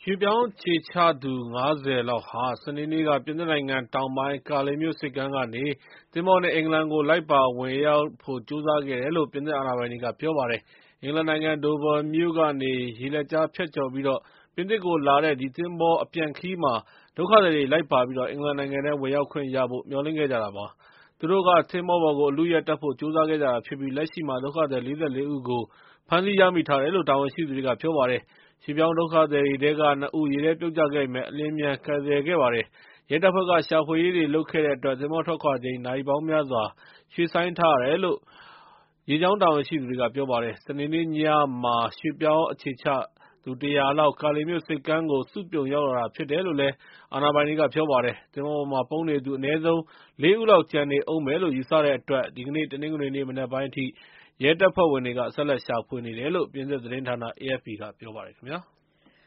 ရွှေ့ပြောင်းအခြေချသူ 50 လောက်ဟာ စနေနေ့က ပြင်သစ်နိုင်ငံတောင်ပိုင်း Calais မြို့ဆိပ်ကမ်းကနေ သင်္ဘောနဲ့ အင်္ဂလန်ကို လိုက်ပါဝင်ရောက်ဖို့ ကြိုးစားခဲ့တယ်လို့ ပြင်သစ်အာဏာပိုင်တွေက ပြောပါတယ်။ အင်္ဂလန်နိုင်ငံ Dover မြို့ကနေ ရေလက်ကြားဖြတ်ကျော်ပြီး ပြင်သစ်ကိုလာတဲ့ ဒီသင်္ဘောအပြန်ခရီးမှာ ဒုက္ခသည်တွေလိုက်ပါပြီး အင်္ဂလန်နိုင်ငံထဲ ဝင်ရောက်ခွင့်ရဖို့ မျှော်လင့်ခဲ့ကြတာပါ။ သူတို့က သင်္ဘောပေါ်ကို အလုအယက်တက်ဖို့ ကြိုးစားခဲ့ကြတာဖြစ်ပြီး လက်ရှိမှာ ဒုက္ခသည် ၄၄ ဦးကို ဖမ်းဆီးရမိထားတယ်လို့ တာဝန်ရှိသူတွေက ပြောပါတယ်။ ရွှေ့ပြောင်းဒုက္ခသည်တွေထဲက ၂ ဦး ရေထဲပြုတ်ကျခဲ့ပေမယ့် အလျင်အမြန် ကယ်ဆယ်ခဲ့ပါတယ်။ ရဲတပ်ဖွဲ့က ရှာဖွေရေးတွေလုပ်ခဲ့တဲ့အတွက် သင်္ဘောထွက်ခွာချိန် နာရီပေါင်းများစွာ ရွှေ့ဆိုင်းထားရတယ်လို့ ရေကြောင်းတာဝန်ရှိသူတွေက ပြောပါတယ်။ စနေနေ့ညမှာ ရွှေ့ပြောင်းအခြေချသူ ၁၀၀ လောက် Calais မြို့ဆိပ်ကမ်းကို စုပြုံရောက်လာတာဖြစ်တယ်လို့ အာဏာပိုင်တွေက ပြောပါတယ်။ သင်္ဘောပေါ်မှာ ပုန်းနေသူ အနည်းဆုံး ၄ ဦးလောက် ကျန်နေဦးမယ်လို့ ယူဆတဲ့အတွက် ဒီကနေ့ တနင်္ဂနွေနေ့ မနက်ပိုင်းအထိ ရဲတပ်ဖွဲ့ဝင်တွေက ဆက်လက်ရှာဖွေနေတယ်လို့ ပြင်သစ်သတင်းဌာန AFP က ပြောပါတယ်ခင်ဗျာ။